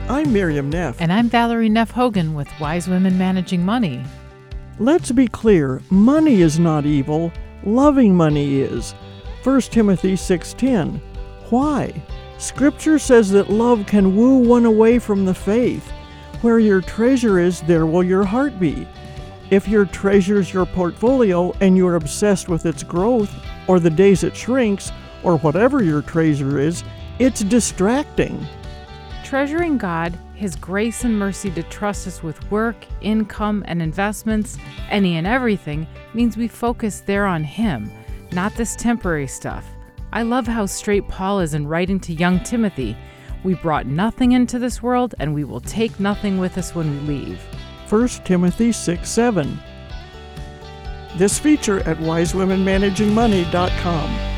I'm Miriam Neff. And I'm Valerie Neff Hogan with Wise Women Managing Money. Let's be clear, money is not evil. Loving money is. 1 Timothy 6:10. Why? Scripture says that love can woo one away from the faith. Where your treasure is, there will your heart be. If your treasure is your portfolio and you're obsessed with its growth, or the days it shrinks, or whatever your treasure is, it's distracting. Treasuring God, His grace and mercy to trust us with work, income, and investments, any and everything, means we focus there on Him, not this temporary stuff. I love how straight Paul is in writing to young Timothy. We brought nothing into this world, and we will take nothing with us when we leave. 1 Timothy 6:7. This feature at wisewomenmanagingmoney.com.